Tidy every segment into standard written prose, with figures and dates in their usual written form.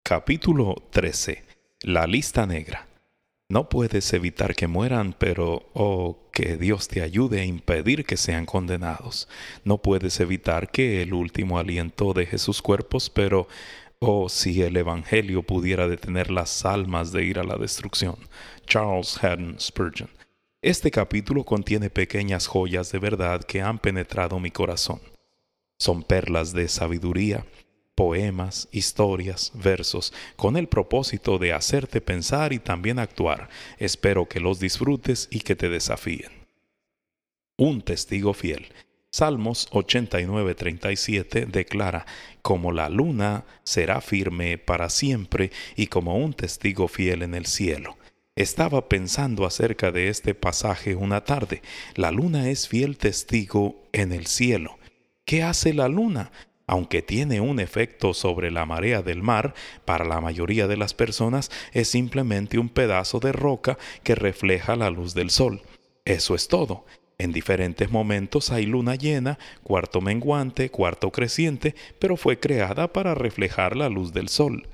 Capítulo 13. La lista negra. No puedes evitar que mueran, pero, que Dios te ayude a impedir que sean condenados. No puedes evitar que el último aliento deje sus cuerpos, pero, si el Evangelio pudiera detener las almas de ir a la destrucción. Charles Haddon Spurgeon. Este capítulo contiene pequeñas joyas de verdad que han penetrado mi corazón. Son perlas de sabiduría, poemas, historias, versos, con el propósito de hacerte pensar y también actuar. Espero que los disfrutes y que te desafíen. Un testigo fiel. Salmos 89:37 declara: como la luna será firme para siempre y como un testigo fiel en el cielo. Estaba pensando acerca de este pasaje una tarde. La luna es fiel testigo en el cielo. ¿Qué hace la luna? Aunque tiene un efecto sobre la marea del mar, para la mayoría de las personas es simplemente un pedazo de roca que refleja la luz del sol. Eso es todo. En diferentes momentos hay luna llena, cuarto menguante, cuarto creciente, pero fue creada para reflejar la luz del sol.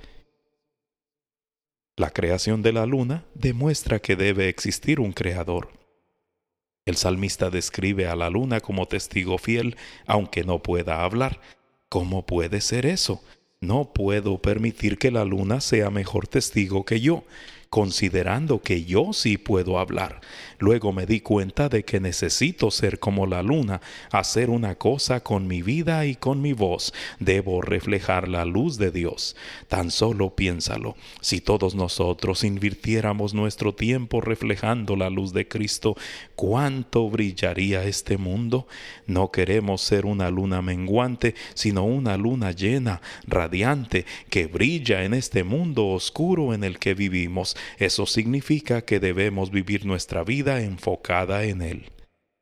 La creación de la luna demuestra que debe existir un creador. El salmista describe a la luna como testigo fiel, aunque no pueda hablar. ¿Cómo puede ser eso? No puedo permitir que la luna sea mejor testigo que yo, considerando que yo sí puedo hablar. Luego me di cuenta de que necesito ser como la luna, hacer una cosa con mi vida y con mi voz. Debo reflejar la luz de Dios. Tan solo piénsalo. Si todos nosotros invirtiéramos nuestro tiempo reflejando la luz de Cristo, ¿cuánto brillaría este mundo? No queremos ser una luna menguante, sino una luna llena, radiante, que brilla en este mundo oscuro en el que vivimos. Eso significa que debemos vivir nuestra vida enfocada en Él.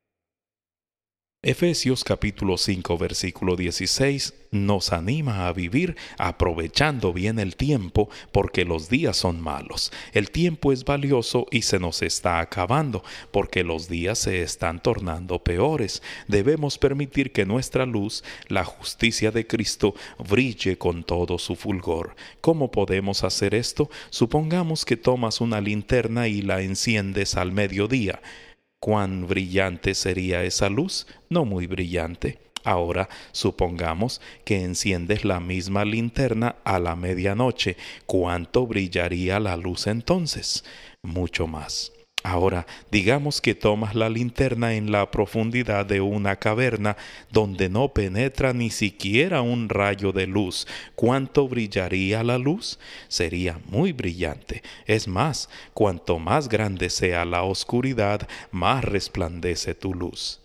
Efesios capítulo 5 versículo 16 nos anima a vivir aprovechando bien el tiempo, porque los días son malos. El tiempo es valioso y se nos está acabando, porque los días se están tornando peores. Debemos permitir que nuestra luz, la justicia de Cristo, brille con todo su fulgor. ¿Cómo podemos hacer esto? Supongamos que tomas una linterna y la enciendes al mediodía. ¿Cuán brillante sería esa luz? No muy brillante. Ahora, supongamos que enciendes la misma linterna a la medianoche. ¿Cuánto brillaría la luz entonces? Mucho más. Ahora, digamos que tomas la linterna en la profundidad de una caverna donde no penetra ni siquiera un rayo de luz. ¿Cuánto brillaría la luz? Sería muy brillante. Es más, cuanto más grande sea la oscuridad, más resplandece tu luz.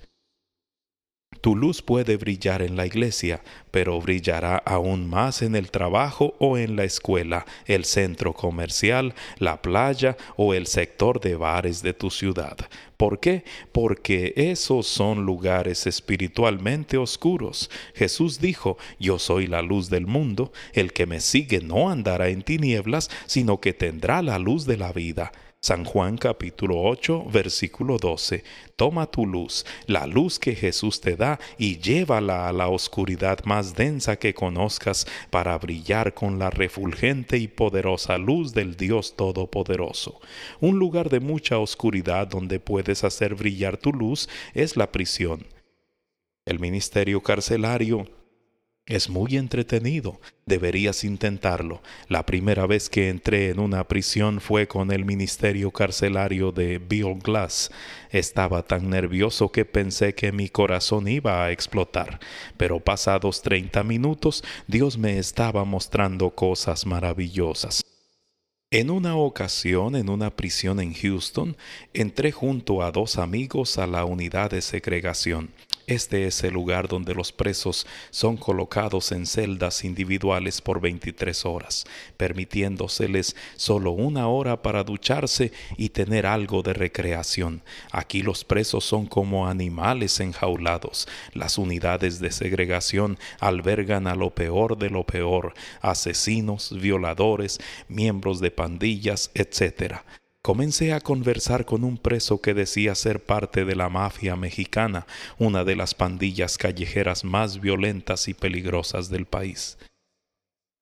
Tu luz puede brillar en la iglesia, pero brillará aún más en el trabajo o en la escuela, el centro comercial, la playa o el sector de bares de tu ciudad. ¿Por qué? Porque esos son lugares espiritualmente oscuros. Jesús dijo: yo soy la luz del mundo, el que me sigue no andará en tinieblas, sino que tendrá la luz de la vida. San Juan capítulo 8, versículo 12. Toma tu luz, la luz que Jesús te da, y llévala a la oscuridad más densa que conozcas para brillar con la refulgente y poderosa luz del Dios Todopoderoso. Un lugar de mucha oscuridad donde puedes hacer brillar tu luz es la prisión. El ministerio carcelario es muy entretenido. Deberías intentarlo. La primera vez que entré en una prisión fue con el ministerio carcelario de Bill Glass. Estaba tan nervioso que pensé que mi corazón iba a explotar. Pero pasados 30 minutos, Dios me estaba mostrando cosas maravillosas. En una ocasión, en una prisión en Houston, entré junto a 2 amigos a la unidad de segregación. Este es el lugar donde los presos son colocados en celdas individuales por 23 horas, permitiéndoseles solo 1 hora para ducharse y tener algo de recreación. Aquí los presos son como animales enjaulados. Las unidades de segregación albergan a lo peor de lo peor: asesinos, violadores, miembros de pandillas, etc. Comencé a conversar con un preso que decía ser parte de la mafia mexicana, una de las pandillas callejeras más violentas y peligrosas del país.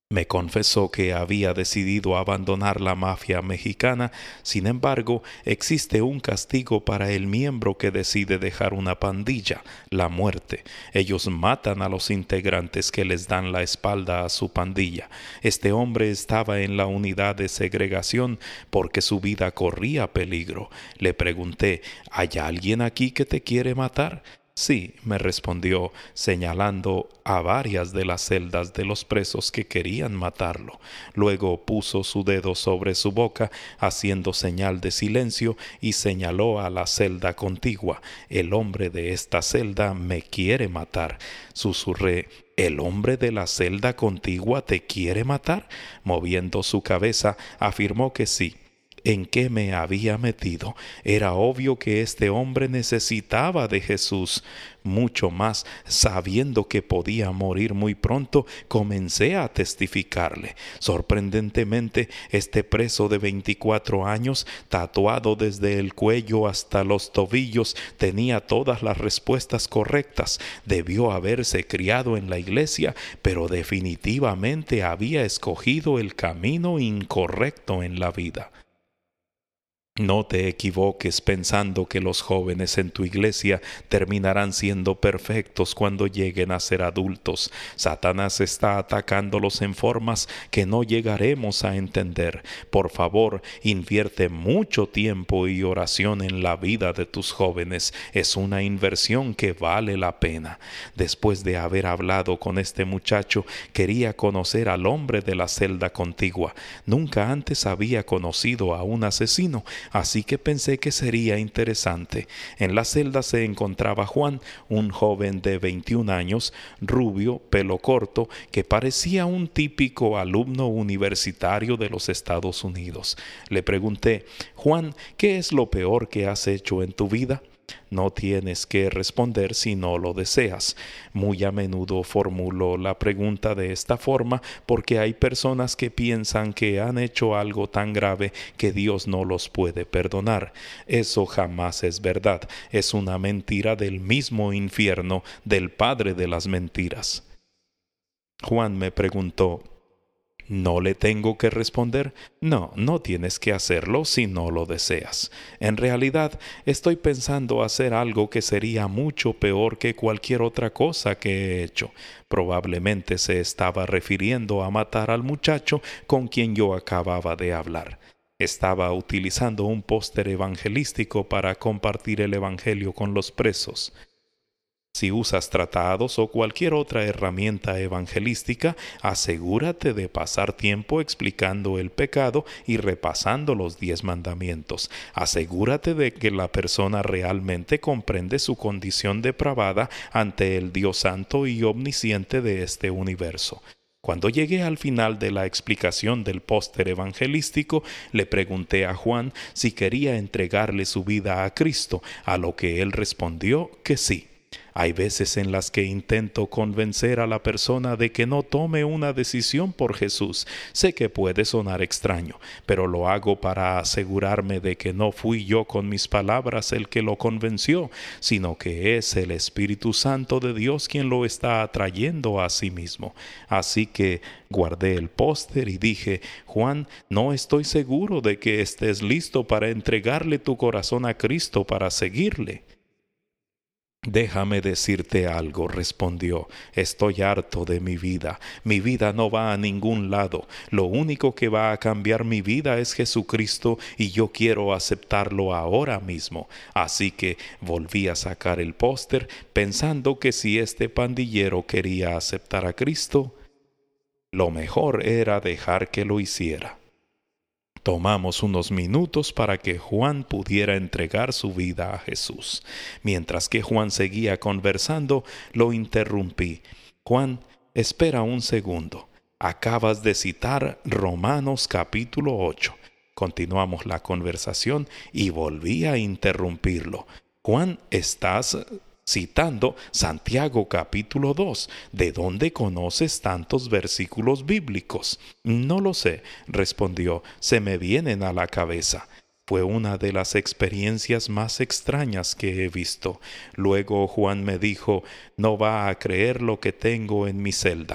Me confesó que había decidido abandonar la mafia mexicana. Sin embargo, existe un castigo para el miembro que decide dejar una pandilla: la muerte. Ellos matan a los integrantes que les dan la espalda a su pandilla. Este hombre estaba en la unidad de segregación porque su vida corría peligro. Le pregunté: ¿hay alguien aquí que te quiere matar? Sí, me respondió, señalando a varias de las celdas de los presos que querían matarlo. Luego puso su dedo sobre su boca, haciendo señal de silencio, y señaló a la celda contigua. El hombre de esta celda me quiere matar. Susurré: ¿el hombre de la celda contigua te quiere matar? Moviendo su cabeza, afirmó que sí. ¿En qué me había metido? Era obvio que este hombre necesitaba de Jesús. Mucho más, sabiendo que podía morir muy pronto, comencé a testificarle. Sorprendentemente, este preso de 24 años, tatuado desde el cuello hasta los tobillos, tenía todas las respuestas correctas. Debió haberse criado en la iglesia, pero definitivamente había escogido el camino incorrecto en la vida. No te equivoques pensando que los jóvenes en tu iglesia terminarán siendo perfectos cuando lleguen a ser adultos. Satanás está atacándolos en formas que no llegaremos a entender. Por favor, invierte mucho tiempo y oración en la vida de tus jóvenes. Es una inversión que vale la pena. Después de haber hablado con este muchacho, quería conocer al hombre de la celda contigua. Nunca antes había conocido a un asesino, así que pensé que sería interesante. En la celda se encontraba Juan, un joven de 21 años, rubio, pelo corto, que parecía un típico alumno universitario de los Estados Unidos. Le pregunté: Juan, ¿qué es lo peor que has hecho en tu vida? No tienes que responder si no lo deseas. Muy a menudo formulo la pregunta de esta forma porque hay personas que piensan que han hecho algo tan grave que Dios no los puede perdonar. Eso jamás es verdad. Es una mentira del mismo infierno, del padre de las mentiras. Juan me preguntó: ¿no le tengo que responder? No, no tienes que hacerlo si no lo deseas. En realidad, estoy pensando hacer algo que sería mucho peor que cualquier otra cosa que he hecho. Probablemente se estaba refiriendo a matar al muchacho con quien yo acababa de hablar. Estaba utilizando un póster evangelístico para compartir el evangelio con los presos. Si usas tratados o cualquier otra herramienta evangelística, asegúrate de pasar tiempo explicando el pecado y repasando los 10 mandamientos. Asegúrate de que la persona realmente comprende su condición depravada ante el Dios santo y omnisciente de este universo. Cuando llegué al final de la explicación del póster evangelístico, le pregunté a Juan si quería entregarle su vida a Cristo, a lo que él respondió que sí. Hay veces en las que intento convencer a la persona de que no tome una decisión por Jesús. Sé que puede sonar extraño, pero lo hago para asegurarme de que no fui yo con mis palabras el que lo convenció, sino que es el Espíritu Santo de Dios quien lo está atrayendo a sí mismo. Así que guardé el póster y dije: Juan, no estoy seguro de que estés listo para entregarle tu corazón a Cristo para seguirle. Déjame decirte algo, respondió. Estoy harto de mi vida. Mi vida no va a ningún lado. Lo único que va a cambiar mi vida es Jesucristo y yo quiero aceptarlo ahora mismo. Así que volví a sacar el póster pensando que si este pandillero quería aceptar a Cristo, lo mejor era dejar que lo hiciera. Tomamos unos minutos para que Juan pudiera entregar su vida a Jesús. Mientras que Juan seguía conversando, lo interrumpí. Juan, espera un segundo. Acabas de citar Romanos capítulo 8. Continuamos la conversación y volví a interrumpirlo. Juan, estás citando Santiago capítulo 2. ¿De dónde conoces tantos versículos bíblicos? No lo sé, respondió, se me vienen a la cabeza. Fue una de las experiencias más extrañas que he visto. Luego Juan me dijo: no va a creer lo que tengo en mi celda.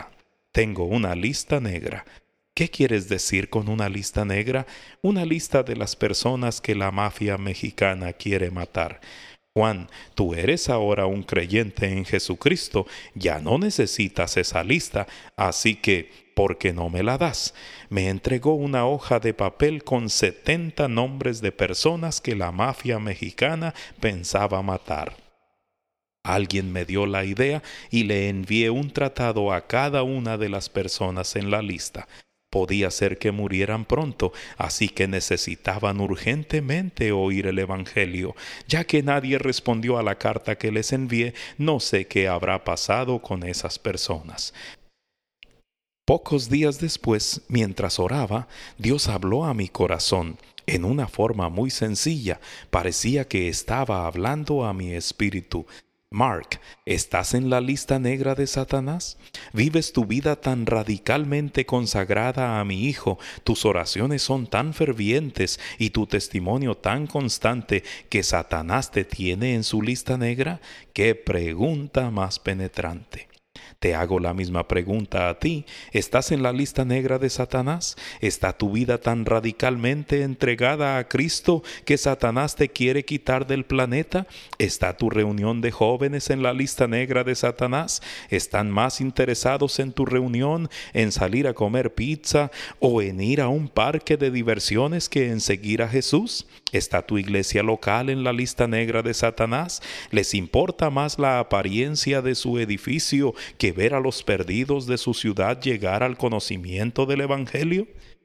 Tengo una lista negra. ¿Qué quieres decir con una lista negra? Una lista de las personas que la mafia mexicana quiere matar. Juan, tú eres ahora un creyente en Jesucristo, ya no necesitas esa lista, así que, ¿por qué no me la das? Me entregó una hoja de papel con 70 nombres de personas que la mafia mexicana pensaba matar. Alguien me dio la idea y le envié un tratado a cada una de las personas en la lista. Podía ser que murieran pronto, así que necesitaban urgentemente oír el Evangelio. Ya que nadie respondió a la carta que les envié, no sé qué habrá pasado con esas personas. Pocos días después, mientras oraba, Dios habló a mi corazón en una forma muy sencilla. Parecía que estaba hablando a mi espíritu. Mark, ¿estás en la lista negra de Satanás? ¿Vives tu vida tan radicalmente consagrada a mi Hijo, tus oraciones son tan fervientes y tu testimonio tan constante que Satanás te tiene en su lista negra? ¡Qué pregunta más penetrante! Te hago la misma pregunta a ti. ¿Estás en la lista negra de Satanás? ¿Está tu vida tan radicalmente entregada a Cristo que Satanás te quiere quitar del planeta? ¿Está tu reunión de jóvenes en la lista negra de Satanás? ¿Están más interesados en tu reunión, en salir a comer pizza o en ir a un parque de diversiones que en seguir a Jesús? ¿Está tu iglesia local en la lista negra de Satanás? ¿Les importa más la apariencia de su edificio que ver a los perdidos de su ciudad llegar al conocimiento del Evangelio?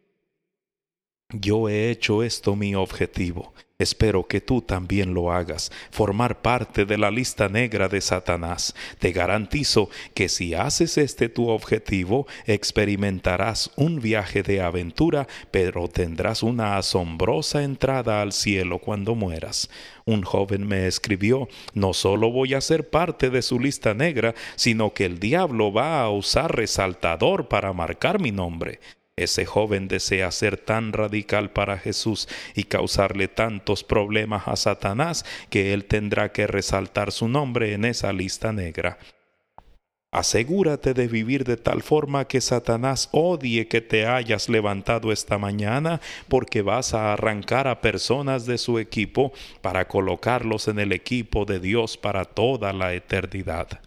Yo he hecho esto mi objetivo. Espero que tú también lo hagas, formar parte de la lista negra de Satanás. Te garantizo que si haces este tu objetivo, experimentarás un viaje de aventura, pero tendrás una asombrosa entrada al cielo cuando mueras. Un joven me escribió: no solo voy a ser parte de su lista negra, sino que el diablo va a usar resaltador para marcar mi nombre. Ese joven desea ser tan radical para Jesús y causarle tantos problemas a Satanás que él tendrá que resaltar su nombre en esa lista negra. Asegúrate de vivir de tal forma que Satanás odie que te hayas levantado esta mañana, porque vas a arrancar a personas de su equipo para colocarlos en el equipo de Dios para toda la eternidad.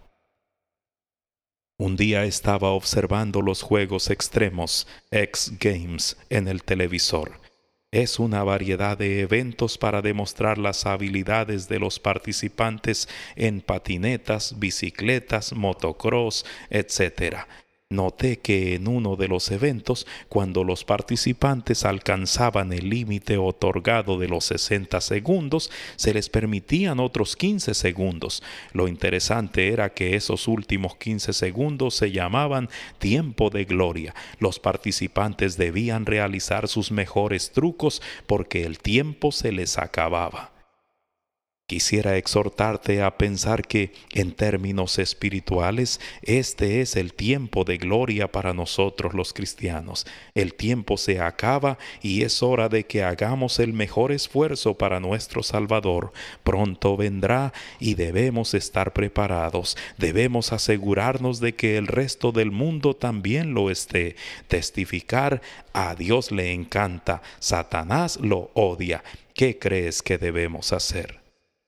Un día estaba observando los juegos extremos, X Games, en el televisor. Es una variedad de eventos para demostrar las habilidades de los participantes en patinetas, bicicletas, motocross, etc. Noté que en uno de los eventos, cuando los participantes alcanzaban el límite otorgado de los 60 segundos, se les permitían otros 15 segundos. Lo interesante era que esos últimos 15 segundos se llamaban tiempo de gloria. Los participantes debían realizar sus mejores trucos porque el tiempo se les acababa. Quisiera exhortarte a pensar que, en términos espirituales, este es el tiempo de gloria para nosotros los cristianos. El tiempo se acaba y es hora de que hagamos el mejor esfuerzo para nuestro Salvador. Pronto vendrá y debemos estar preparados. Debemos asegurarnos de que el resto del mundo también lo esté. Testificar: a Dios le encanta, Satanás lo odia. ¿Qué crees que debemos hacer?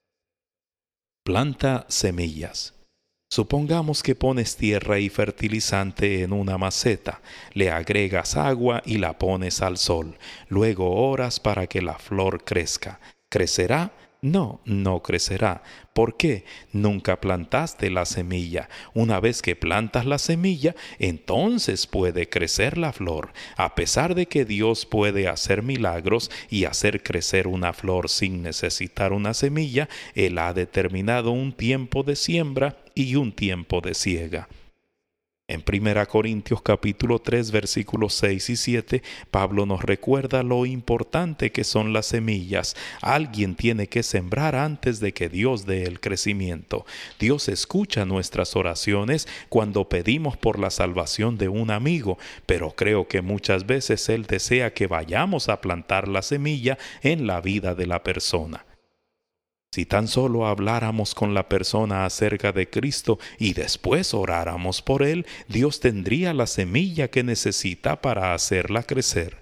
Planta semillas. Supongamos que pones tierra y fertilizante en una maceta, le agregas agua y la pones al sol. Luego oras para que la flor crezca. ¿Crecerá? No, no crecerá. ¿Por qué? Nunca plantaste la semilla. Una vez que plantas la semilla, entonces puede crecer la flor. A pesar de que Dios puede hacer milagros y hacer crecer una flor sin necesitar una semilla, Él ha determinado un tiempo de siembra y un tiempo de siega. En 1 Corintios capítulo 3 versículos 6 y 7, Pablo nos recuerda lo importante que son las semillas. Alguien tiene que sembrar antes de que Dios dé el crecimiento. Dios escucha nuestras oraciones cuando pedimos por la salvación de un amigo, pero creo que muchas veces Él desea que vayamos a plantar la semilla en la vida de la persona. Si tan solo habláramos con la persona acerca de Cristo y después oráramos por él, Dios tendría la semilla que necesita para hacerla crecer.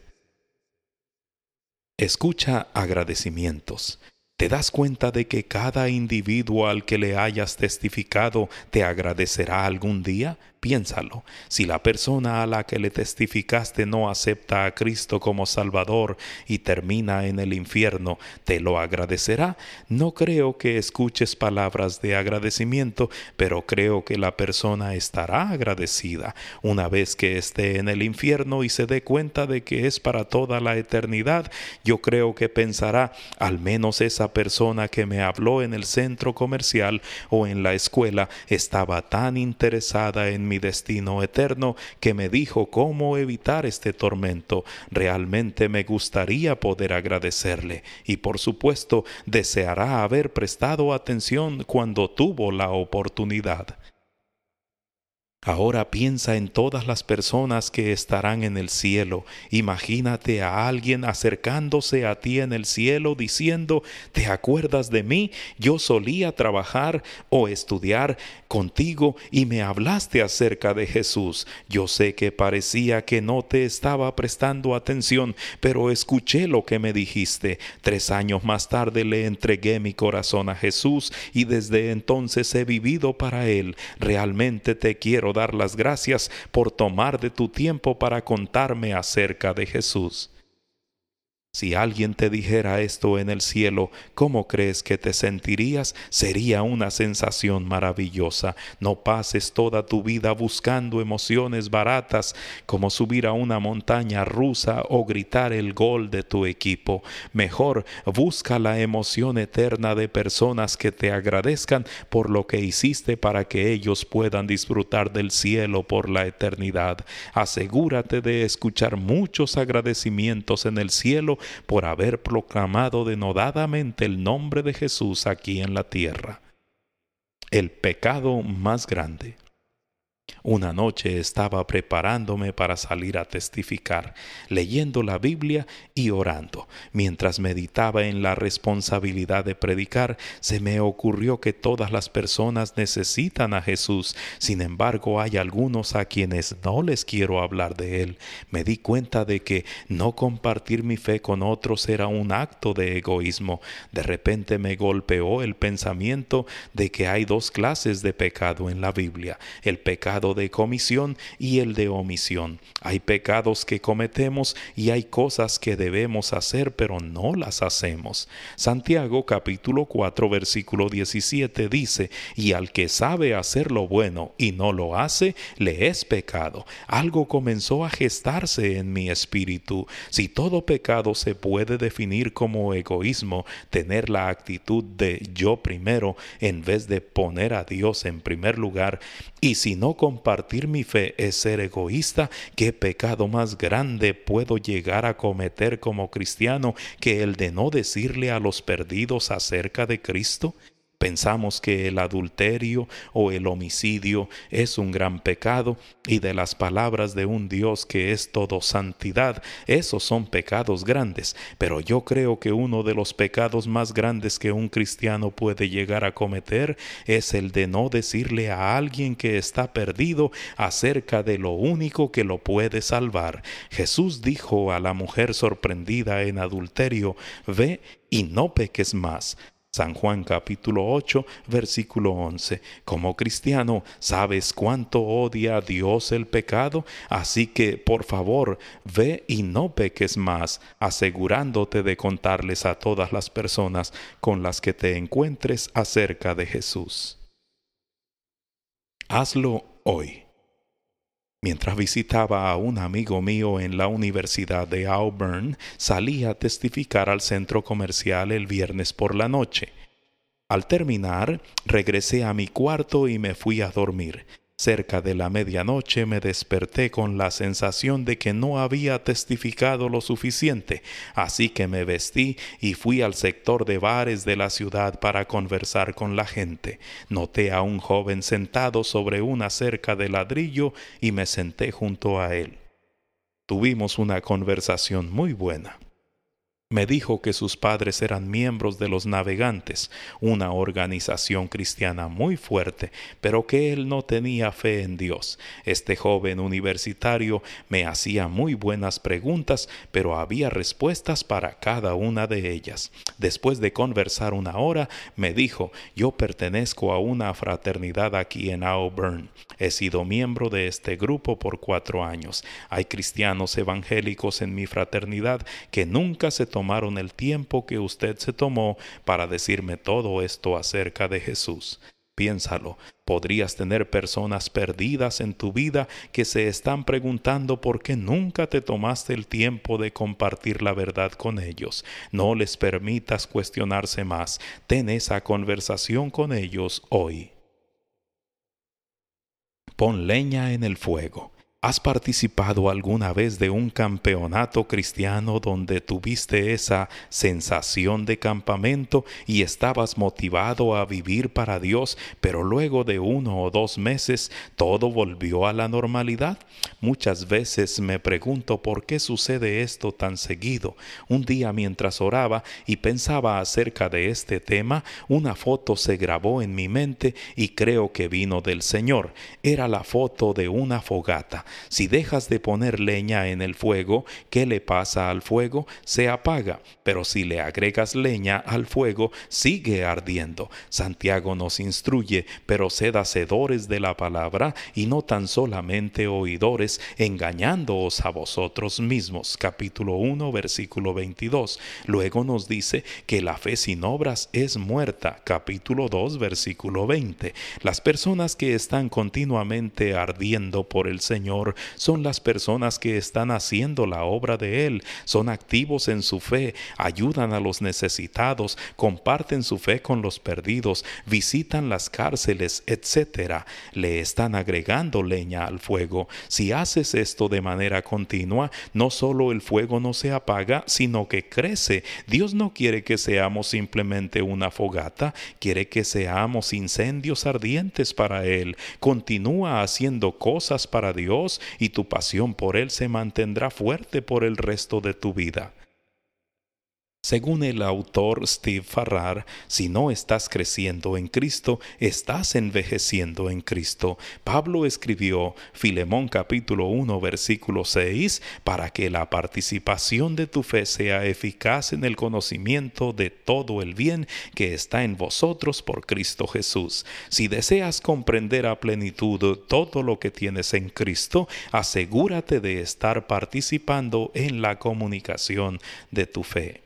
Escucha agradecimientos. ¿Te das cuenta de que cada individuo al que le hayas testificado te agradecerá algún día? Piénsalo. Si la persona a la que le testificaste no acepta a Cristo como Salvador y termina en el infierno, ¿te lo agradecerá? No creo que escuches palabras de agradecimiento, pero creo que la persona estará agradecida una vez que esté en el infierno y se dé cuenta de que es para toda la eternidad. Yo creo que pensará, al menos esa persona que me habló en el centro comercial o en la escuela estaba tan interesada en mi destino eterno que me dijo cómo evitar este tormento. Realmente me gustaría poder agradecerle y por supuesto deseará haber prestado atención cuando tuvo la oportunidad. Ahora piensa en todas las personas que estarán en el cielo. Imagínate a alguien acercándose a ti en el cielo diciendo, ¿te acuerdas de mí? Yo solía trabajar o estudiar contigo y me hablaste acerca de Jesús. Yo sé que parecía que no te estaba prestando atención, pero escuché lo que me dijiste. 3 años más tarde le entregué mi corazón a Jesús y desde entonces he vivido para Él. Realmente te quiero dar las gracias por tomar de tu tiempo para contarme acerca de Jesús. Si alguien te dijera esto en el cielo, ¿cómo crees que te sentirías? Sería una sensación maravillosa. No pases toda tu vida buscando emociones baratas como subir a una montaña rusa o gritar el gol de tu equipo. Mejor busca la emoción eterna de personas que te agradezcan por lo que hiciste para que ellos puedan disfrutar del cielo por la eternidad. Asegúrate de escuchar muchos agradecimientos en el cielo por haber proclamado denodadamente el nombre de Jesús aquí en la tierra. El pecado más grande. Una noche estaba preparándome para salir a testificar, leyendo la Biblia y orando. Mientras meditaba en la responsabilidad de predicar, se me ocurrió que todas las personas necesitan a Jesús. Sin embargo, hay algunos a quienes no les quiero hablar de Él. Me di cuenta de que no compartir mi fe con otros era un acto de egoísmo. De repente me golpeó el pensamiento de que hay 2 clases de pecado en la Biblia: el pecado de comisión y el de omisión. Hay pecados que cometemos y hay cosas que debemos hacer pero no las hacemos. Santiago capítulo 4 versículo 17 dice: y al que sabe hacer lo bueno y no lo hace, le es pecado. Algo comenzó a gestarse en mi espíritu. Si todo pecado se puede definir como egoísmo, tener la actitud de yo primero en vez de poner a Dios en primer lugar, y si no compartir mi fe es ser egoísta, ¿qué pecado más grande puedo llegar a cometer como cristiano que el de no decirle a los perdidos acerca de Cristo? Pensamos que el adulterio o el homicidio es un gran pecado, y de las palabras de un Dios que es todo santidad, esos son pecados grandes. Pero yo creo que uno de los pecados más grandes que un cristiano puede llegar a cometer es el de no decirle a alguien que está perdido acerca de lo único que lo puede salvar. Jesús dijo a la mujer sorprendida en adulterio: ve y no peques más. San Juan capítulo 8, versículo 11. Como cristiano, ¿sabes cuánto odia a Dios el pecado? Así que, por favor, ve y no peques más, asegurándote de contarles a todas las personas con las que te encuentres acerca de Jesús. Hazlo hoy. Mientras visitaba a un amigo mío en la Universidad de Auburn, salí a testificar al centro comercial el viernes por la noche. Al terminar, regresé a mi cuarto y me fui a dormir. Cerca de la medianoche me desperté con la sensación de que no había testificado lo suficiente, así que me vestí y fui al sector de bares de la ciudad para conversar con la gente. Noté a un joven sentado sobre una cerca de ladrillo y me senté junto a él. Tuvimos una conversación muy buena. Me dijo que sus padres eran miembros de los Navegantes, una organización cristiana muy fuerte, pero que él no tenía fe en Dios. Este joven universitario me hacía muy buenas preguntas, pero había respuestas para cada una de ellas. Después de conversar una hora, me dijo: yo pertenezco a una fraternidad aquí en Auburn. He sido miembro de este grupo por 4 años. Hay cristianos evangélicos en mi fraternidad que nunca se tomaron el tiempo que usted se tomó para decirme todo esto acerca de Jesús. Piénsalo, podrías tener personas perdidas en tu vida que se están preguntando por qué nunca te tomaste el tiempo de compartir la verdad con ellos. No les permitas cuestionarse más. Ten esa conversación con ellos hoy. Pon leña en el fuego. ¿Has participado alguna vez de un campeonato cristiano donde tuviste esa sensación de campamento y estabas motivado a vivir para Dios, pero luego de 1 o 2 meses todo volvió a la normalidad? Muchas veces me pregunto por qué sucede esto tan seguido. Un día, mientras oraba y pensaba acerca de este tema, una foto se grabó en mi mente y creo que vino del Señor. Era la foto de una fogata. Si dejas de poner leña en el fuego, ¿qué le pasa al fuego? Se apaga. Pero si le agregas leña al fuego, sigue ardiendo. Santiago nos instruye: pero sed hacedores de la palabra y no tan solamente oidores, engañándoos a vosotros mismos. Capítulo 1, versículo 22. Luego nos dice que la fe sin obras es muerta. Capítulo 2, versículo 20. Las personas que están continuamente ardiendo por el Señor son las personas que están haciendo la obra de Él, son activos en su fe, ayudan a los necesitados, comparten su fe con los perdidos, visitan las cárceles, etc. Le están agregando leña al fuego. Si haces esto de manera continua, no solo el fuego no se apaga, sino que crece. Dios no quiere que seamos simplemente una fogata, quiere que seamos incendios ardientes para Él. Continúa haciendo cosas para Dios y tu pasión por Él se mantendrá fuerte por el resto de tu vida. Según el autor Steve Farrar, si no estás creciendo en Cristo, estás envejeciendo en Cristo. Pablo escribió Filemón capítulo 1 versículo 6, para que la participación de tu fe sea eficaz en el conocimiento de todo el bien que está en vosotros por Cristo Jesús. Si deseas comprender a plenitud todo lo que tienes en Cristo, asegúrate de estar participando en la comunicación de tu fe.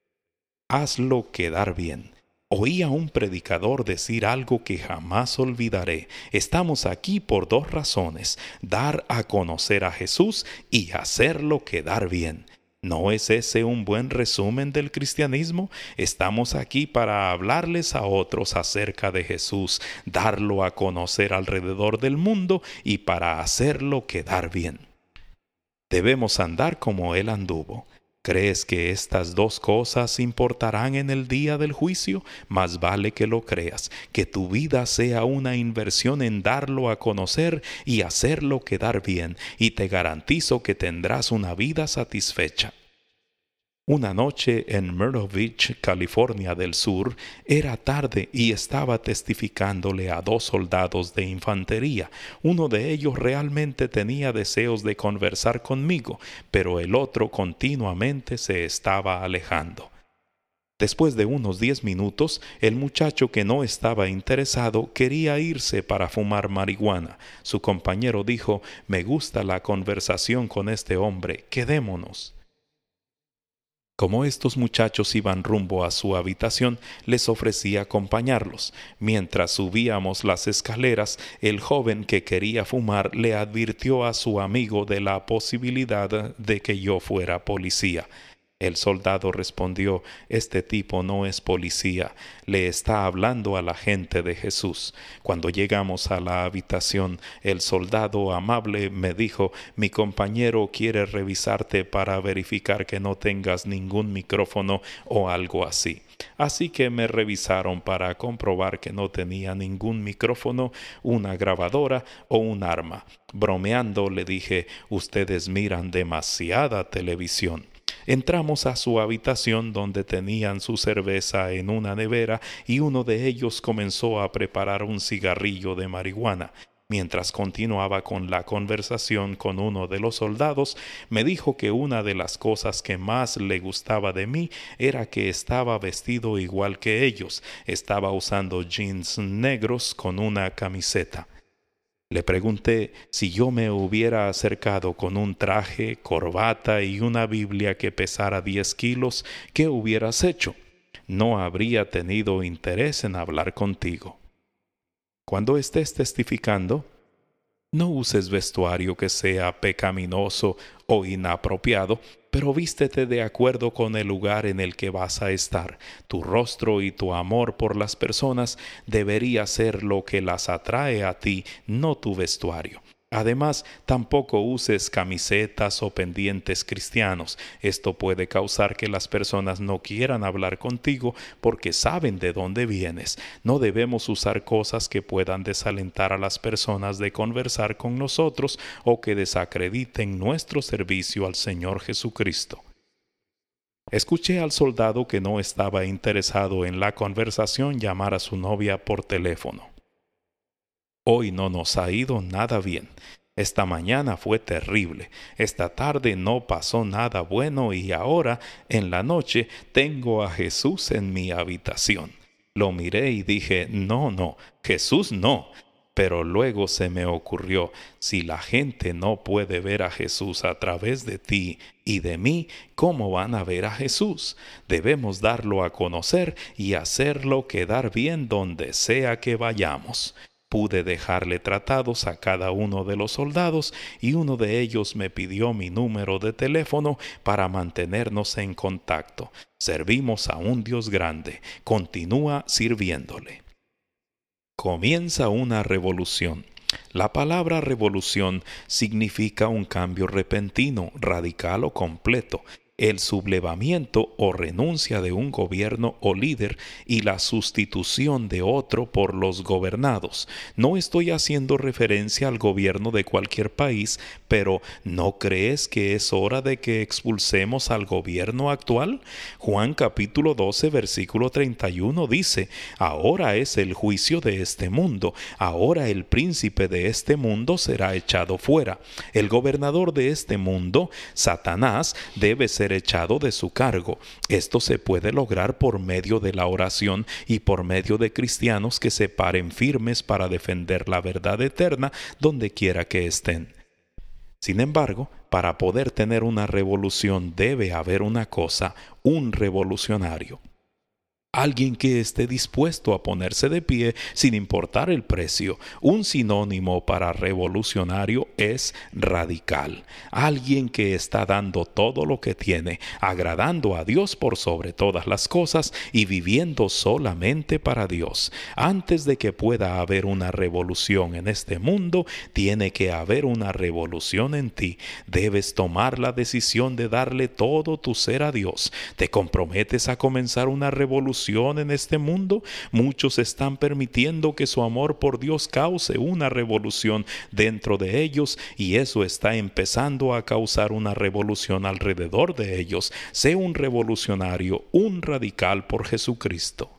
Hazlo quedar bien. Oí a un predicador decir algo que jamás olvidaré. Estamos aquí por 2 razones: dar a conocer a Jesús y hacerlo quedar bien. ¿No es ese un buen resumen del cristianismo? Estamos aquí para hablarles a otros acerca de Jesús, darlo a conocer alrededor del mundo y para hacerlo quedar bien. Debemos andar como Él anduvo. ¿Crees que estas 2 cosas importarán en el día del juicio? Más vale que lo creas, que tu vida sea una inversión en darlo a conocer y hacerlo quedar bien, y te garantizo que tendrás una vida satisfecha. Una noche en Myrtle Beach, California del Sur, era tarde y estaba testificándole a 2 soldados de infantería. Uno de ellos realmente tenía deseos de conversar conmigo, pero el otro continuamente se estaba alejando. Después de unos 10 minutos, el muchacho que no estaba interesado quería irse para fumar marihuana. Su compañero dijo: «Me gusta la conversación con este hombre, quedémonos». Como estos muchachos iban rumbo a su habitación, les ofrecí acompañarlos. Mientras subíamos las escaleras, el joven que quería fumar le advirtió a su amigo de la posibilidad de que yo fuera policía. El soldado respondió: «Este tipo no es policía, le está hablando a la gente de Jesús». Cuando llegamos a la habitación, el soldado amable me dijo: «Mi compañero quiere revisarte para verificar que no tengas ningún micrófono o algo así». Así que me revisaron para comprobar que no tenía ningún micrófono, una grabadora o un arma. Bromeando le dije: «Ustedes miran demasiada televisión». Entramos a su habitación donde tenían su cerveza en una nevera y uno de ellos comenzó a preparar un cigarrillo de marihuana. Mientras continuaba con la conversación con uno de los soldados, me dijo que una de las cosas que más le gustaba de mí era que estaba vestido igual que ellos. Estaba usando jeans negros con una camiseta. Le pregunté si yo me hubiera acercado con un traje, corbata y una Biblia que pesara 10 kilos, ¿qué hubieras hecho? No habría tenido interés en hablar contigo. Cuando estés testificando, no uses vestuario que sea pecaminoso o inapropiado, pero vístete de acuerdo con el lugar en el que vas a estar. Tu rostro y tu amor por las personas debería ser lo que las atrae a ti, no tu vestuario. Además, tampoco uses camisetas o pendientes cristianos. Esto puede causar que las personas no quieran hablar contigo porque saben de dónde vienes. No debemos usar cosas que puedan desalentar a las personas de conversar con nosotros o que desacrediten nuestro servicio al Señor Jesucristo. Escuché al soldado que no estaba interesado en la conversación llamar a su novia por teléfono. Hoy no nos ha ido nada bien. Esta mañana fue terrible. Esta tarde no pasó nada bueno y ahora, en la noche, tengo a Jesús en mi habitación. Lo miré y dije, no, Jesús no. Pero luego se me ocurrió, si la gente no puede ver a Jesús a través de ti y de mí, ¿cómo van a ver a Jesús? Debemos darlo a conocer y hacerlo quedar bien donde sea que vayamos. Pude dejarle tratados a cada uno de los soldados y uno de ellos me pidió mi número de teléfono para mantenernos en contacto. Servimos a un Dios grande. Continúa sirviéndole. Comienza una revolución. La palabra revolución significa un cambio repentino, radical o completo, el sublevamiento o renuncia de un gobierno o líder y la sustitución de otro por los gobernados. No estoy haciendo referencia al gobierno de cualquier país, pero ¿no crees que es hora de que expulsemos al gobierno actual? Juan capítulo 12 versículo 31 dice, ahora es el juicio de este mundo, ahora el príncipe de este mundo será echado fuera. El gobernador de este mundo, Satanás, debe ser echado de su cargo. Esto se puede lograr por medio de la oración y por medio de cristianos que se paren firmes para defender la verdad eterna donde quiera que estén. Sin embargo, para poder tener una revolución debe haber una cosa, un revolucionario. Alguien que esté dispuesto a ponerse de pie sin importar el precio. Un sinónimo para revolucionario es radical. Alguien que está dando todo lo que tiene, agradando a Dios por sobre todas las cosas y viviendo solamente para Dios. Antes de que pueda haber una revolución en este mundo, tiene que haber una revolución en ti. Debes tomar la decisión de darle todo tu ser a Dios. ¿Te comprometes a comenzar una revolución en este mundo? Muchos están permitiendo que su amor por Dios cause una revolución dentro de ellos y eso está empezando a causar una revolución alrededor de ellos. Sé un revolucionario, un radical por Jesucristo.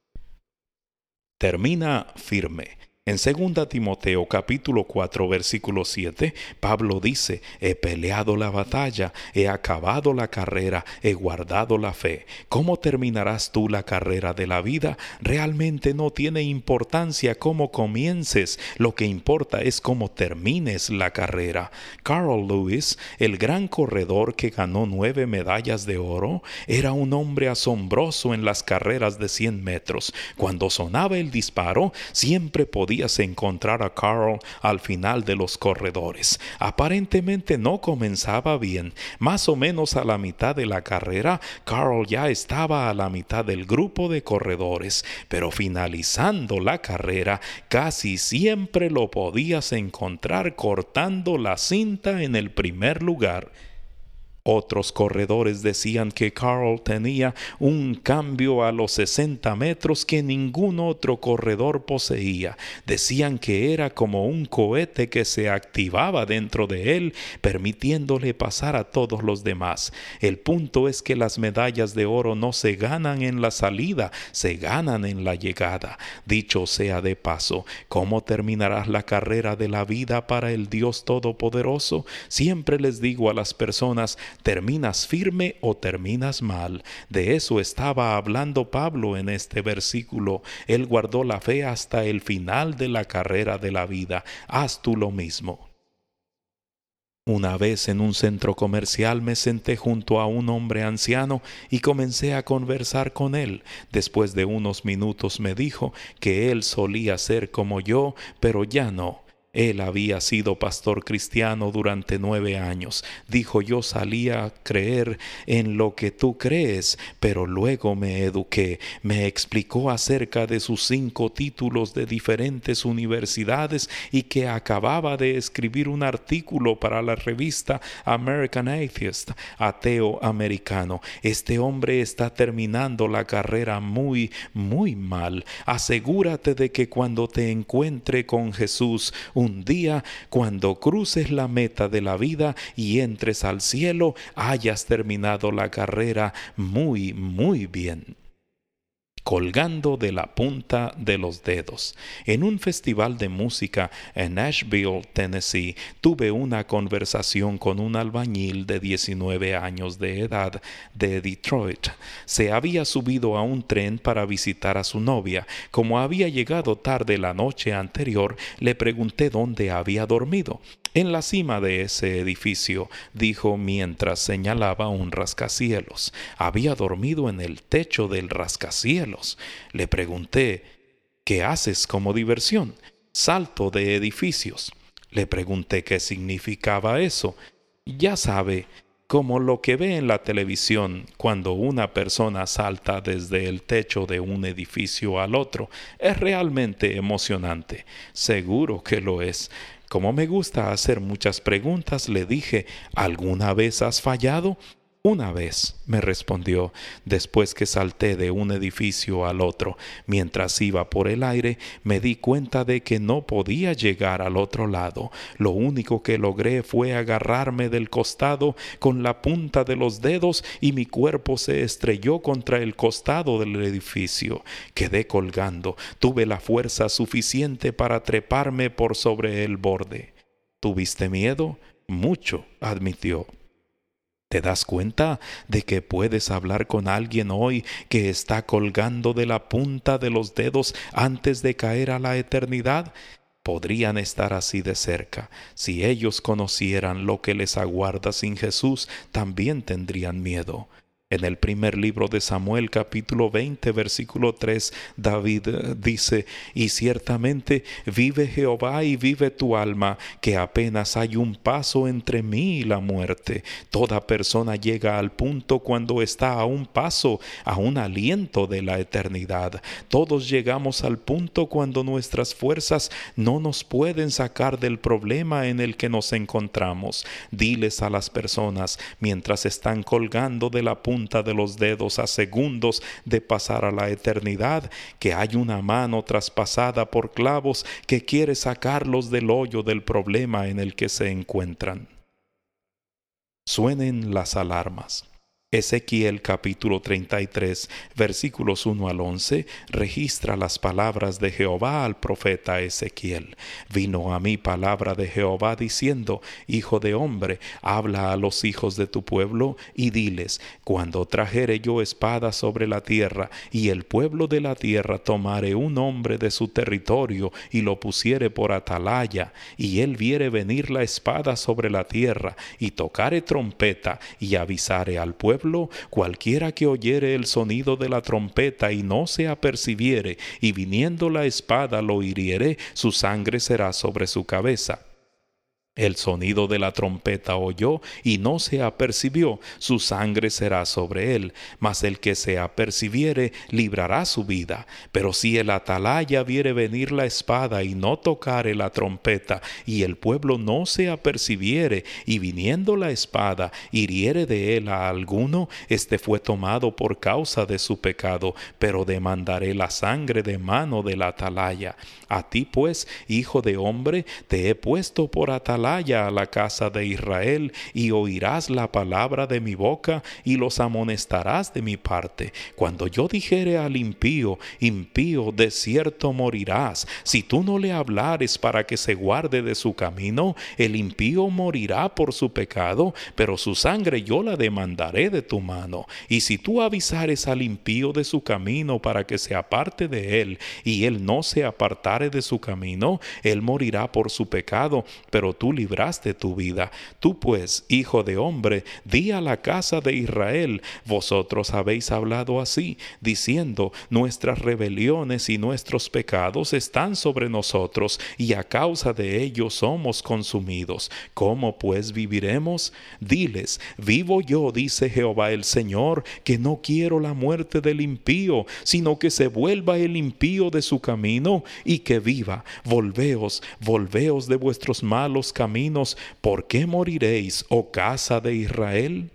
Termina firme. En 2 Timoteo capítulo 4 versículo 7, Pablo dice, he peleado la batalla, he acabado la carrera, he guardado la fe. ¿Cómo terminarás tú la carrera de la vida? Realmente no tiene importancia cómo comiences, lo que importa es cómo termines la carrera. Carl Lewis, el gran corredor que ganó 9 medallas de oro, era un hombre asombroso en las carreras de 100 metros. Cuando sonaba el disparo, siempre podía encontrar a Carl al final de los corredores. Aparentemente no comenzaba bien. Más o menos a la mitad de la carrera, Carl ya estaba a la mitad del grupo de corredores, pero finalizando la carrera, casi siempre lo podías encontrar cortando la cinta en el primer lugar. Otros corredores decían que Carl tenía un cambio a los 60 metros que ningún otro corredor poseía. Decían que era como un cohete que se activaba dentro de él, permitiéndole pasar a todos los demás. El punto es que las medallas de oro no se ganan en la salida, se ganan en la llegada. Dicho sea de paso, ¿cómo terminarás la carrera de la vida para el Dios Todopoderoso? Siempre les digo a las personas: ¿terminas firme o terminas mal? De eso estaba hablando Pablo en este versículo. Él guardó la fe hasta el final de la carrera de la vida. Haz tú lo mismo. Una vez en un centro comercial me senté junto a un hombre anciano y comencé a conversar con él. Después de unos minutos me dijo que él solía ser como yo, pero ya no. Él había sido pastor cristiano durante 9 años. Dijo: yo salía a creer en lo que tú crees, pero luego me eduqué. Me explicó acerca de sus 5 títulos de diferentes universidades y que acababa de escribir un artículo para la revista American Atheist, ateo americano. Este hombre está terminando la carrera muy, muy mal. Asegúrate de que cuando te encuentre con Jesús un día, cuando cruces la meta de la vida y entres al cielo, hayas terminado la carrera muy, muy bien. Colgando de la punta de los dedos. En un festival de música en Nashville, Tennessee, tuve una conversación con un albañil de 19 años de edad de Detroit. Se había subido a un tren para visitar a su novia. Como había llegado tarde la noche anterior, le pregunté dónde había dormido. En la cima de ese edificio, dijo mientras señalaba un rascacielos. Había dormido en el techo del rascacielos. Le pregunté: ¿qué haces como diversión? Salto de edificios. Le pregunté qué significaba eso. Ya sabe, como lo que ve en la televisión cuando una persona salta desde el techo de un edificio al otro. Es realmente emocionante. Seguro que lo es. Como me gusta hacer muchas preguntas, le dije: ¿alguna vez has fallado? Una vez, me respondió, después que salté de un edificio al otro. Mientras iba por el aire, me di cuenta de que no podía llegar al otro lado. Lo único que logré fue agarrarme del costado con la punta de los dedos y mi cuerpo se estrelló contra el costado del edificio. Quedé colgando. Tuve la fuerza suficiente para treparme por sobre el borde. ¿Tuviste miedo? Mucho, admitió. ¿Te das cuenta de que puedes hablar con alguien hoy que está colgando de la punta de los dedos antes de caer a la eternidad? Podrían estar así de cerca. Si ellos conocieran lo que les aguarda sin Jesús, también tendrían miedo. En el primer libro de Samuel, capítulo 20, versículo 3, David dice: y ciertamente vive Jehová y vive tu alma, que apenas hay un paso entre mí y la muerte. Toda persona llega al punto cuando está a un paso, a un aliento de la eternidad. Todos llegamos al punto cuando nuestras fuerzas no nos pueden sacar del problema en el que nos encontramos. Diles a las personas, mientras están colgando de la punta de los dedos a segundos de pasar a la eternidad, que hay una mano traspasada por clavos que quiere sacarlos del hoyo del problema en el que se encuentran. Suenen las alarmas. Ezequiel capítulo 33, versículos 1 al 11, registra las palabras de Jehová al profeta Ezequiel. Vino a mí palabra de Jehová diciendo: Hijo de hombre, habla a los hijos de tu pueblo y diles: cuando trajere yo espada sobre la tierra, y el pueblo de la tierra tomare un hombre de su territorio y lo pusiere por atalaya, y él viere venir la espada sobre la tierra, y tocare trompeta, y avisare al pueblo, cualquiera que oyere el sonido de la trompeta y no se apercibiere, y viniendo la espada lo hiriere, su sangre será sobre su cabeza. El sonido de la trompeta oyó y no se apercibió, su sangre será sobre él, mas el que se apercibiere librará su vida. Pero si el atalaya viere venir la espada y no tocare la trompeta, y el pueblo no se apercibiere, y viniendo la espada hiriere de él a alguno, este fue tomado por causa de su pecado, pero demandaré la sangre de mano del atalaya. A ti pues, hijo de hombre, te he puesto por atalaya a la casa de Israel, y oirás la palabra de mi boca, y los amonestarás de mi parte. Cuando yo dijere al impío, impío, de cierto morirás, si tú no le hablares para que se guarde de su camino, el impío morirá por su pecado, pero su sangre yo la demandaré de tu mano. Y si tú avisares al impío de su camino para que se aparte de él, y él no se apartare de su camino, él morirá por su pecado, pero tú libraste tu vida. Tú pues, hijo de hombre, di a la casa de Israel: vosotros habéis hablado así, diciendo: nuestras rebeliones y nuestros pecados están sobre nosotros, y a causa de ellos somos consumidos. ¿Cómo pues viviremos? Diles: vivo yo, dice Jehová el Señor, que no quiero la muerte del impío, sino que se vuelva el impío de su camino y que viva. Volveos, volveos de vuestros malos caminos. ¿Por qué moriréis, oh casa de Israel?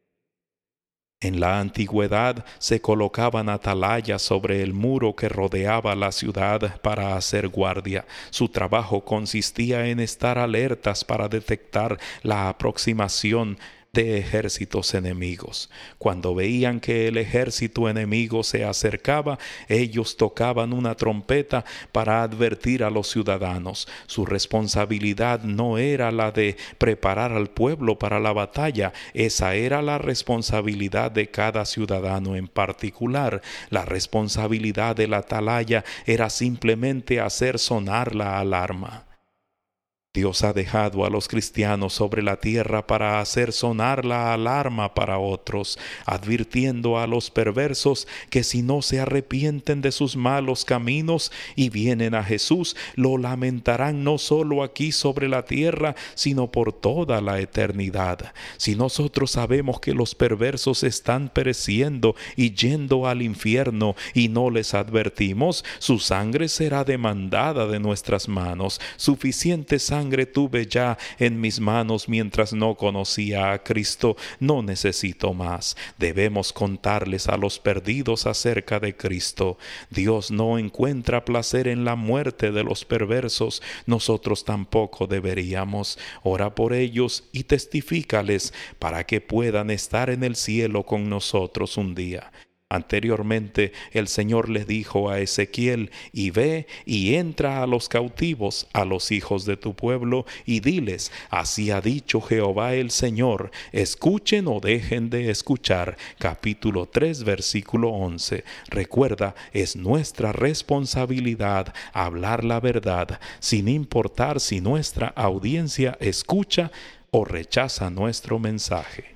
En la antigüedad se colocaban atalayas sobre el muro que rodeaba la ciudad para hacer guardia. Su trabajo consistía en estar alertas para detectar la aproximación de ejércitos enemigos. Cuando veían que el ejército enemigo se acercaba, ellos tocaban una trompeta para advertir a los ciudadanos. Su responsabilidad no era la de preparar al pueblo para la batalla, esa era la responsabilidad de cada ciudadano en particular. La responsabilidad del atalaya era simplemente hacer sonar la alarma. Dios ha dejado a los cristianos sobre la tierra para hacer sonar la alarma para otros, advirtiendo a los perversos que si no se arrepienten de sus malos caminos y vienen a Jesús, lo lamentarán no solo aquí sobre la tierra, sino por toda la eternidad. Si nosotros sabemos que los perversos están pereciendo y yendo al infierno y no les advertimos, su sangre será demandada de nuestras manos. Suficiente sangre tuve ya en mis manos mientras no conocía a Cristo, no necesito más. Debemos contarles a los perdidos acerca de Cristo. Dios no encuentra placer en la muerte de los perversos, nosotros tampoco deberíamos. Ora por ellos y testifícales para que puedan estar en el cielo con nosotros un día. Anteriormente el Señor le dijo a Ezequiel: y ve y entra a los cautivos, a los hijos de tu pueblo, y diles: así ha dicho Jehová el Señor, escuchen o dejen de escuchar. Capítulo 3, versículo 11. Recuerda, es nuestra responsabilidad hablar la verdad, sin importar si nuestra audiencia escucha o rechaza nuestro mensaje.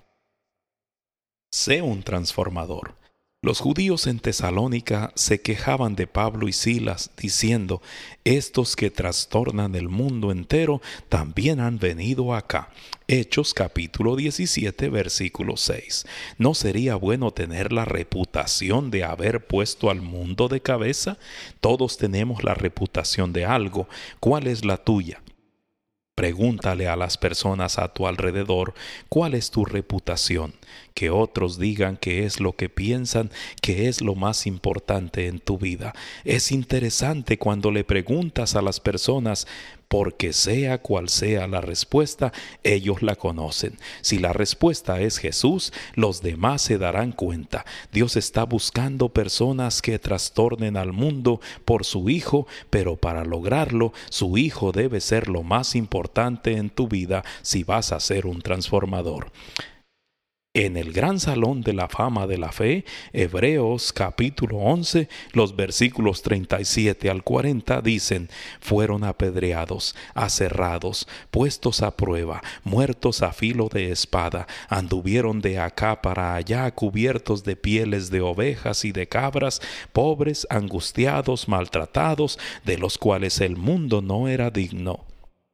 Sé un transformador. Los judíos en Tesalónica se quejaban de Pablo y Silas, diciendo: estos que trastornan el mundo entero también han venido acá. Hechos capítulo 17, versículo 6. ¿No sería bueno tener la reputación de haber puesto al mundo de cabeza? Todos tenemos la reputación de algo. ¿Cuál es la tuya? Pregúntale a las personas a tu alrededor: ¿cuál es tu reputación? Que otros digan qué es lo que piensan, qué es lo más importante en tu vida. Es interesante cuando le preguntas a las personas, porque sea cual sea la respuesta, ellos la conocen. Si la respuesta es Jesús, los demás se darán cuenta. Dios está buscando personas que trastornen al mundo por su Hijo, pero para lograrlo, su Hijo debe ser lo más importante en tu vida si vas a ser un transformador. En el gran salón de la fama de la fe, Hebreos capítulo 11, los versículos 37 al 40 dicen: fueron apedreados, aserrados, puestos a prueba, muertos a filo de espada, anduvieron de acá para allá cubiertos de pieles de ovejas y de cabras, pobres, angustiados, maltratados, de los cuales el mundo no era digno.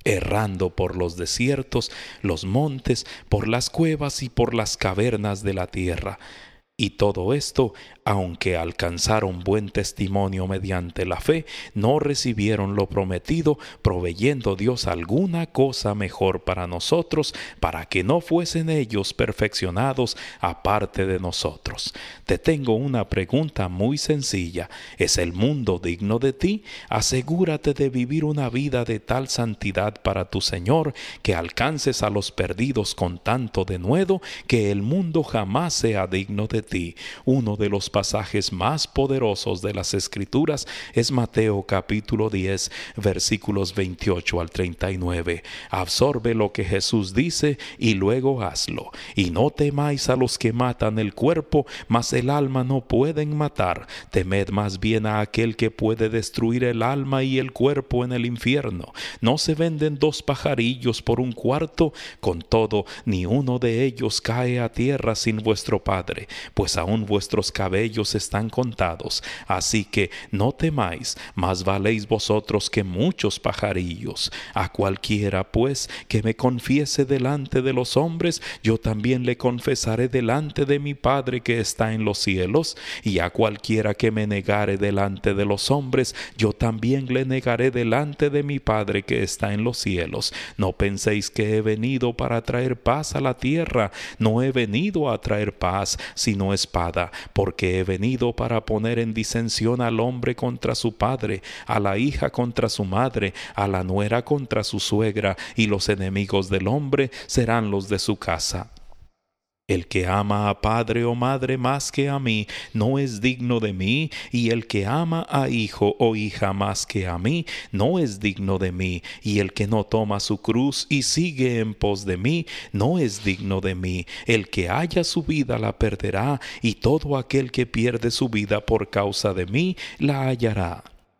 errando por los desiertos, los montes, por las cuevas y por las cavernas de la tierra. Y todo esto, aunque alcanzaron buen testimonio mediante la fe, no recibieron lo prometido, proveyendo Dios alguna cosa mejor para nosotros, para que no fuesen ellos perfeccionados aparte de nosotros. Te tengo una pregunta muy sencilla. ¿Es el mundo digno de ti? Asegúrate de vivir una vida de tal santidad para tu Señor, que alcances a los perdidos con tanto denuedo, que el mundo jamás sea digno de ti. Uno de los pasajes más poderosos de las Escrituras es Mateo capítulo 10, versículos 28 al 39. Absorbe lo que Jesús dice y luego hazlo. Y no temáis a los que matan el cuerpo, mas el alma no pueden matar. Temed más bien a aquel que puede destruir el alma y el cuerpo en el infierno. ¿No se venden 2 pajarillos por 1 cuarto? Con todo, ni uno de ellos cae a tierra sin vuestro Padre, pues aún vuestros cabellos están contados. Así que no temáis, más valéis vosotros que muchos pajarillos. A cualquiera, pues, que me confiese delante de los hombres, yo también le confesaré delante de mi Padre que está en los cielos. Y a cualquiera que me negare delante de los hombres, yo también le negaré delante de mi Padre que está en los cielos. No penséis que he venido para traer paz a la tierra. No he venido a traer paz, sino espada, porque he venido para poner en disensión al hombre contra su padre, a la hija contra su madre, a la nuera contra su suegra, y los enemigos del hombre serán los de su casa. El que ama a padre o madre más que a mí, no es digno de mí, y el que ama a hijo o hija más que a mí, no es digno de mí, y el que no toma su cruz y sigue en pos de mí, no es digno de mí. El que haya su vida la perderá, y todo aquel que pierde su vida por causa de mí, la hallará.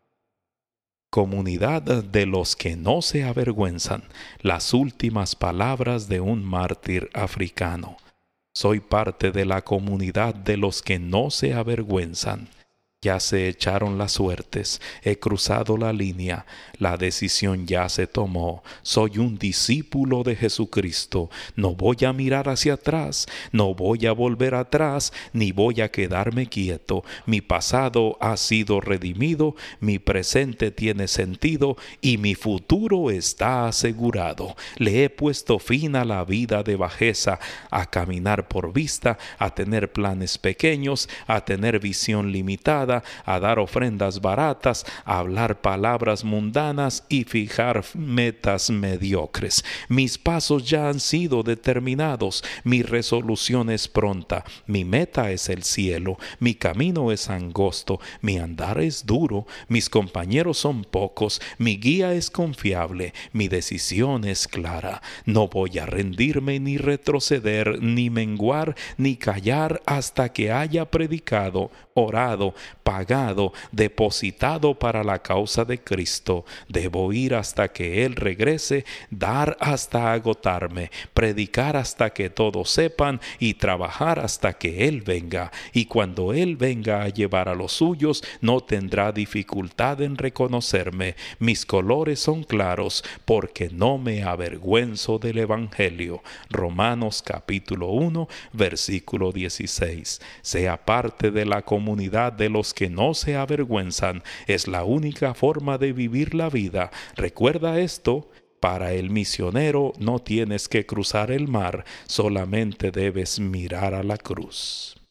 Comunidad de los que no se avergüenzan. Las últimas palabras de un mártir africano. Soy parte de la comunidad de los que no se avergüenzan. Ya se echaron las suertes, he cruzado la línea, la decisión ya se tomó. Soy un discípulo de Jesucristo. No voy a mirar hacia atrás, no voy a volver atrás, ni voy a quedarme quieto. Mi pasado ha sido redimido, mi presente tiene sentido y mi futuro está asegurado. Le he puesto fin a la vida de bajeza, a caminar por vista, a tener planes pequeños, a tener visión limitada, a dar ofrendas baratas, a hablar palabras mundanas y fijar metas mediocres. Mis pasos ya han sido determinados, mi resolución es pronta, mi meta es el cielo, mi camino es angosto, mi andar es duro, mis compañeros son pocos, mi guía es confiable, mi decisión es clara. No voy a rendirme ni retroceder, ni menguar, ni callar hasta que haya predicado, orado, pagado, depositado para la causa de Cristo. Debo ir hasta que Él regrese, dar hasta agotarme, predicar hasta que todos sepan y trabajar hasta que Él venga. Y cuando Él venga a llevar a los suyos, no tendrá dificultad en reconocerme. Mis colores son claros, porque no me avergüenzo del Evangelio. Romanos capítulo 1, versículo 16. Sea parte de la comunidad de los que no se avergüenzan. Es la única forma de vivir la vida. Recuerda esto: para el misionero no tienes que cruzar el mar, solamente debes mirar a la cruz.